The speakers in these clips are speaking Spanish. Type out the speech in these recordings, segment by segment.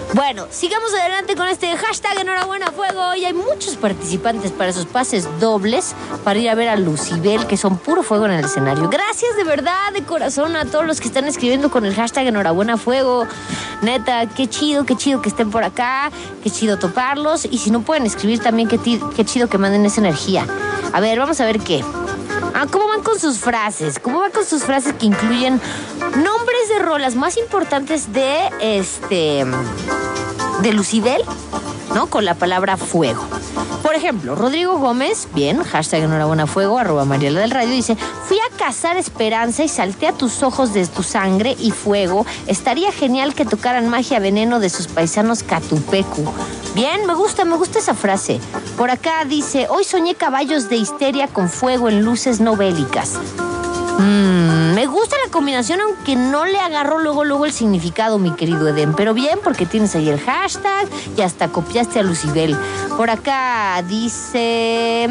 Bueno, sigamos adelante con este hashtag Enhorabuena Fuego. Y hay muchos participantes para esos pases dobles para ir a ver a Lucibel, que son puro fuego en el escenario. Gracias de verdad, de corazón, a todos los que están escribiendo con el hashtag Enhorabuena Fuego. Neta, qué chido que estén por acá, qué chido toparlos. Y si no pueden escribir también, qué chido que manden esa energía. A ver, vamos a ver qué. ¿Cómo van con sus frases? ¿Cómo van con sus frases que incluyen nombres de rolas más importantes de Lucibel, ¿no? Con la palabra fuego. Por ejemplo, Rodrigo Gómez, bien, hashtag Enhorabuena Fuego, @Mariela del Radio, dice: fui a cazar esperanza y salté a tus ojos de tu sangre y fuego. Estaría genial que tocaran Magia Veneno de sus paisanos Catupecu. Bien, me gusta esa frase. Por acá dice: hoy soñé caballos de histeria con fuego en luces no bélicas. Me gusta la combinación, aunque no le agarró luego el significado, mi querido Edén. Pero bien, porque tienes ahí el hashtag y hasta copiaste a Lucibel. Por acá dice: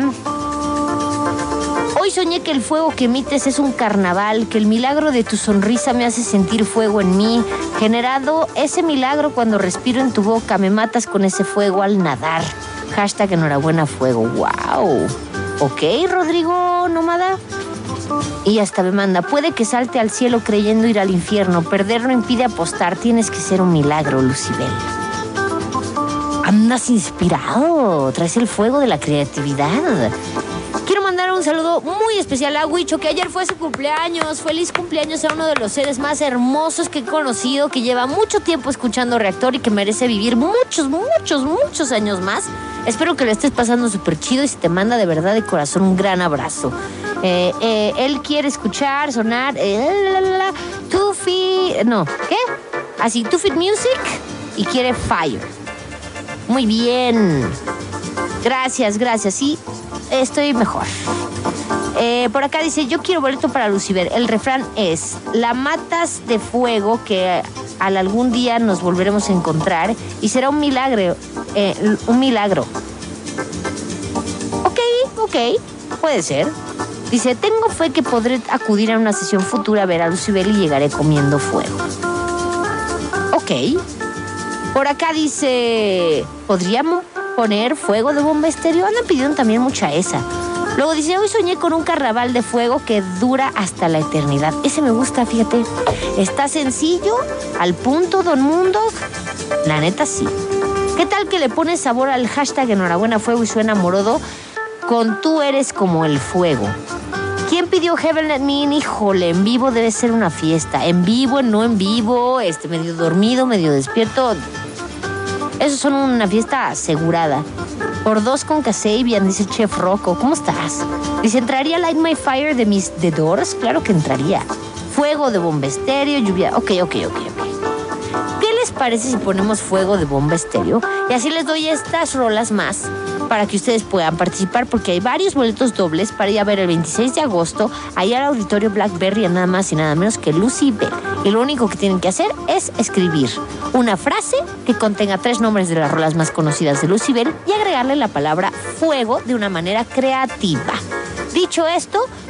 hoy soñé que el fuego que emites es un carnaval, que el milagro de tu sonrisa me hace sentir fuego en mí. Generado ese milagro cuando respiro en tu boca, me matas con ese fuego al nadar. Hashtag Enhorabuena Fuego. ¡Wow! Ok, Rodrigo Nómada. Y hasta me manda: puede que salte al cielo creyendo ir al infierno. Perder no impide apostar. Tienes que ser un milagro, Lucibel. Andas inspirado. Traes el fuego de la creatividad. Quiero mandar un saludo muy especial a Huicho, que ayer fue su cumpleaños. Feliz cumpleaños a uno de los seres más hermosos que he conocido, que lleva mucho tiempo escuchando Reactor y que merece vivir muchos años más. Espero que lo estés pasando súper chido y se te manda de verdad de corazón un gran abrazo. Él quiere escuchar, sonar Two Feet Music y quiere Fire. Muy bien. Gracias. Sí, estoy mejor. Por acá dice: yo quiero boleto para Lucibel. El refrán es: la matas de fuego, que al algún día nos volveremos a encontrar y será un milagro. Ok, puede ser. Dice: tengo fe que podré acudir a una sesión futura a ver a Lucibel y llegaré comiendo fuego. Ok. Por acá dice: ¿podríamos poner fuego de Bomba Estéreo? Andan pidiendo también mucha esa. Luego dice: hoy soñé con un carnaval de fuego que dura hasta la eternidad. Ese me gusta, fíjate. Está sencillo, al punto, Don Mundo. La neta, sí. ¿Qué tal que le pones sabor al hashtag Enhorabuena Fuego y suena morodo con tú eres como el fuego? ¿Quién pidió Heaven Let Me In? Híjole, en vivo debe ser una fiesta. En vivo, no en vivo, medio dormido, medio despierto. Esos son una fiesta asegurada. Por 2 con Kasabian, dice Chef Rocco. ¿Cómo estás? Dice: ¿entraría Light My Fire de mis The Doors? Claro que entraría. Fuego de Bomba Estéreo, lluvia. Ok. ¿Qué les parece si ponemos fuego de Bomba Estéreo? Y así les doy estas rolas más para que ustedes puedan participar, porque hay varios boletos dobles para ir a ver el 26 de agosto allá al Auditorio Blackberry a nada más y nada menos que Lucibel. Y lo único que tienen que hacer es escribir una frase que contenga 3 nombres de las rolas más conocidas de Lucibel y agregarle la palabra fuego de una manera creativa. Dicho esto,